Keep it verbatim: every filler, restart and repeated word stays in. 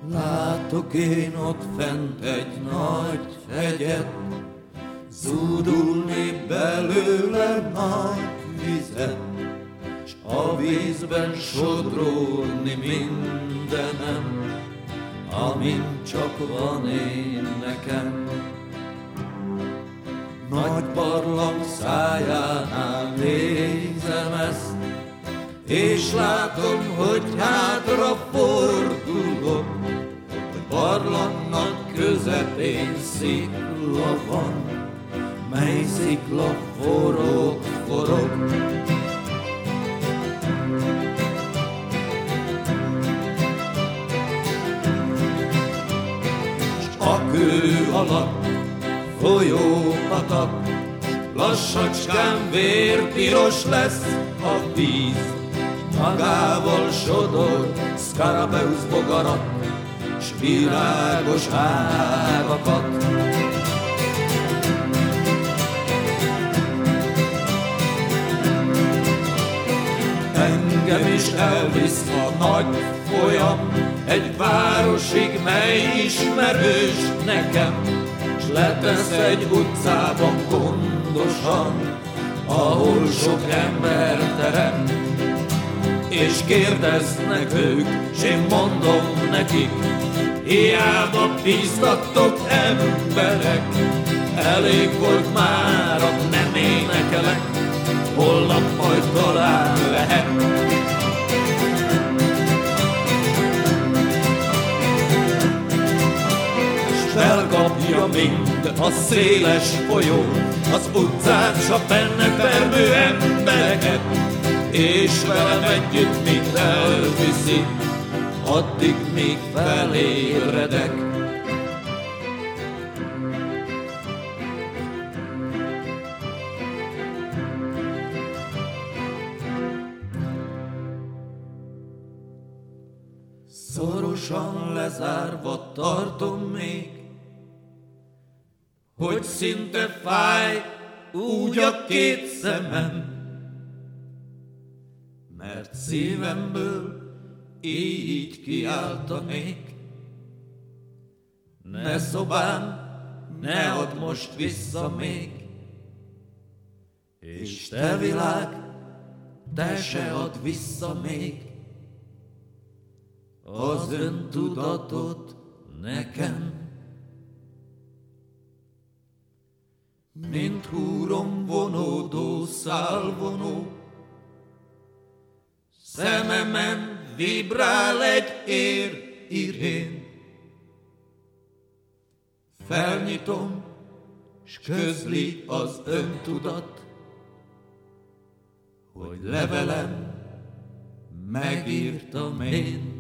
Látok én ott fent egy nagy hegyet, zúdulni belőle nagy vizet, s a vízben sodródni mindenem, amin csak van én nekem. Nagy barlang szájánál nézem ezt, és látom, hogy hátra fordulok, hogy barlangnak közepén szikla van, mely szikla forog, forog. S a kő alatt folyó patak, lassacskán vérpiros lesz a víz, magával sodor Scarabäus bogarat, s virágos ágakat. Engem is elvisz a nagy folyam egy városig, mely ismerős nekem, s letesz egy utcában gondosan, ahol sok ember terem. És kérdeznek ők, s én mondom nekik, hiába bíztattok emberek, elég volt mára, nem énekelek, holnap majd talán lehet. S felkapja mind a széles folyó az utcát, s a benne fermő embereket, és velem együtt mind elviszi, addig még felébredek. Szorosan lezárva tartom még, hogy szinte fáj úgy a két szemem, mert szívemből így kiáltanék. Ne szobám, ne add most vissza még, és te világ, te se add vissza még az öntudatot nekem. Mint húrom vonódó szálvonó, szememen vibrál egy ér irén. Felnyitom, s közli az öntudat, hogy levelem megírtam én.